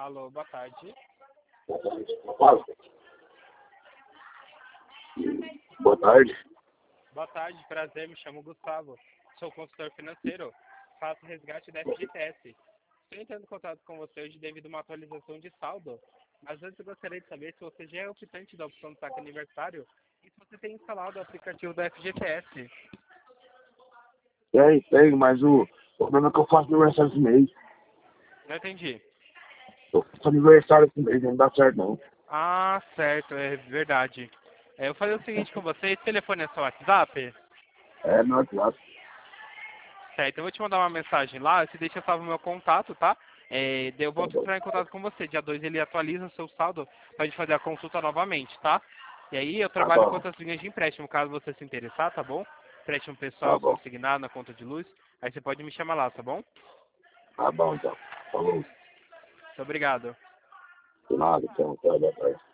Alô, boa tarde. Fala. Boa tarde. Boa tarde, prazer, me chamo Gustavo. Sou consultor financeiro. Faço resgate da FGTS. Estou entrando em contato com você hoje devido a uma atualização de saldo. Mas antes eu gostaria de saber se você já é optante da opção do saque aniversário e se você tem instalado o aplicativo da FGTS. Tem, mas o problema é que eu faço aniversário esse mês. Não entendi. Eu faço aniversário esse mês, não dá certo não. Ah, certo, é verdade. Eu falei o seguinte com você, esse telefone é seu WhatsApp? É, meu WhatsApp. Certo, eu vou te mandar uma mensagem lá, você deixa salvo o meu contato, tá? Daí eu Tá volto a bom. entrar em contato com você. Dia 2 ele atualiza o seu saldo pra gente fazer a consulta novamente, tá? E aí eu Tá trabalho com bom. outras linhas de empréstimo, caso você se interessar, tá bom? Empréstimo Tá pessoal, bom. consignado na conta de luz. Aí você pode me chamar lá, tá bom? Tá bom, então. Falou. Muito obrigado. De nada, então. Até boa tarde.